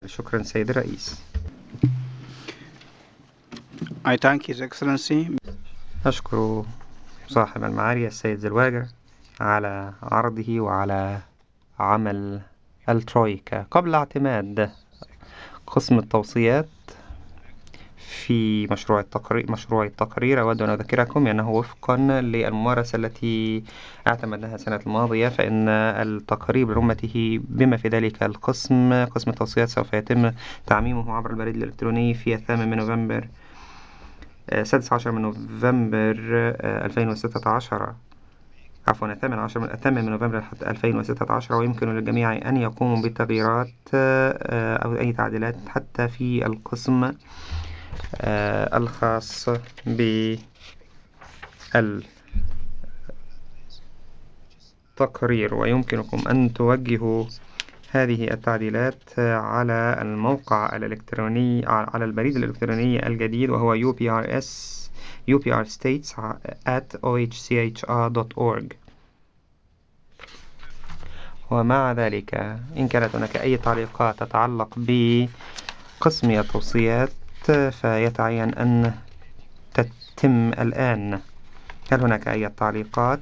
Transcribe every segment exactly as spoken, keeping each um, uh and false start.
شكرا سيد الرئيس. I thank His Excellency. أشكر صاحب المعالي السيد زلواجر على عرضه وعلى عمل الترويكا قبل اعتماد قسم التوصيات في مشروع التقرير. مشروع التقرير أود أن أذكركم أنه وفقا للممارسة التي اعتمدناها السنة الماضية، فإن التقرير برمته بما في ذلك القسم قسم التوصيات سوف يتم تعميمه عبر البريد الإلكتروني في الثامن من نوفمبر السادس عشر من نوفمبر ألفين وستة عشر عفوا الثامن عشر الثامن من نوفمبر ألفين وستة عشر، ويمكن للجميع أن يقوموا بتغييرات أو أي تعديلات حتى في القسم الخاص بالتقرير، ويمكنكم أن توجهوا هذه التعديلات على الموقع الإلكتروني على البريد الإلكتروني الجديد، وهو يو بي آر إس يو بي آر states at o h c h r dot org. ومع ذلك إن كانت هناك أي تعليقات تتعلق بقسم التوصيات فيتعين أن تتم الآن. هل هناك أي تعليقات؟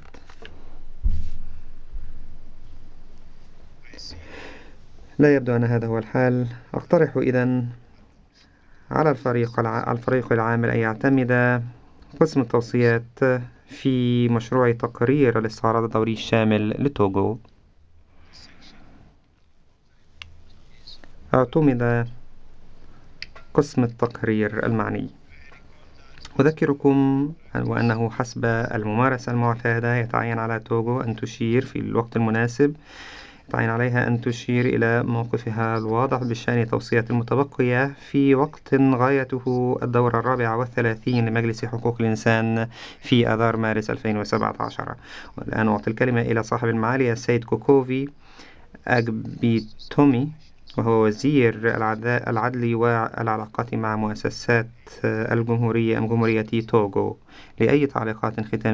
لا يبدو أن هذا هو الحال. أقترح إذن على الفريق الع... الفريق العامل أن يعتمد قسم التوصيات في مشروع تقرير الاستعراض الدوري الشامل لتوغو. اعتمد قسم التقرير المعني. أذكركم وأنه حسب الممارسة المعتادة يتعين على توغو أن تشير في الوقت المناسب يتعين عليها أن تشير إلى موقفها الواضح بشأن توصيات المتبقية في وقت غايته الدورة الرابعة والثلاثين لمجلس حقوق الإنسان في آذار مارس ألفين وسبعة عشر. والآن أعطي الكلمة إلى صاحب المعالي السيد كوكوفي أجبيتومي، وهو وزير العدل والعلاقات مع مؤسسات الجمهورية جمهورية توغو، لأي تعليقات ختامية